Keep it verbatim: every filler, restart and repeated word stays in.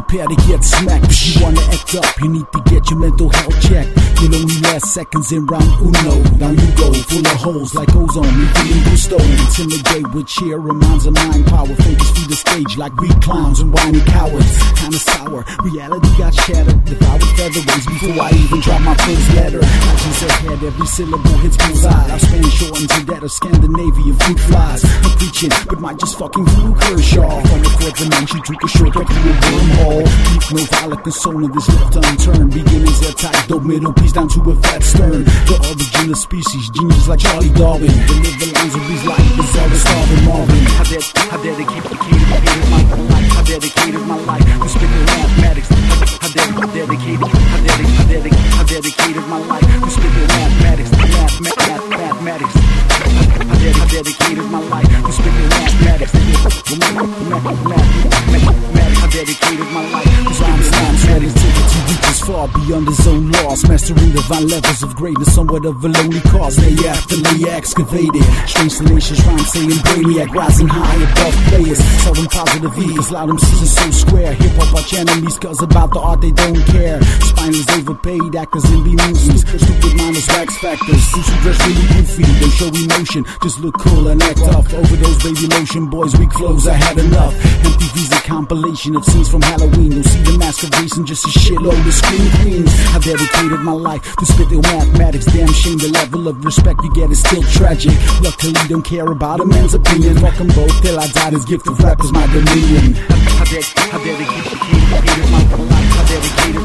prepare to get smacked. If you wanna act up, you need to get your mental health checked. You'll only last seconds in round uno. Down you go, full of holes like ozone. You feeling gusto, intimidate with cheer, reminds of mind power. Fakers feed the stage like weak clowns and whiny cowards. Kinda sour, reality got shattered. Devoured featherweights before I even drop my first letter. Legends ahead, every syllable hits bullseye. I've spanned short into that of Scandinavian fruit flies. I'm preaching, but might just fucking flew Kershaw. From the fourth dimension, took a shortcut through a wormhole. Deep no phallic console, this left unturned. Beginnings at tight, dope middle piece down to a fat stern. The origin of species, genius like Charlie Darwin. Deliver lines of these life, bizarre as Starvin Marvin. I ded I dedicated my life. I dedicated my life to spitting mathematics. I ded I dedicated I dedicated I dedicated I dedicated my life to spitting mathematics. Math math mathematics. I ded I dedicated my life to spitting mathematics. Mathematics. I dedicated my life to rhymes, rhymes, creativity reaches far beyond his own laws. Mastering divine levels of greatness, somewhat of a lonely cause. They afterly excavated strange salacious rhymes saying brainiac, rising high above players. Selling positive E's, loud M Cs are so square. Hip hop arch enemies, cause about the art they don't care. Spineless overpaid actors in B movies. Stupid mindless wax factors. Suits who dress really goofy, don't show emotion, just look cool and act tough. Overdose baby lotion, boys weak flows, I had enough. M T V's a compilation of scenes from Halloween. Don't see the mask of Jason, just a shitload of scream queens. I dedicated my life to spit their mathematics. Damn shame the level of respect you get is still tragic. Luckily don't care about a man's opinion. Fuck them both till I die, this gift of rap is my dominion. I, I, I dedicated my life, I dedicated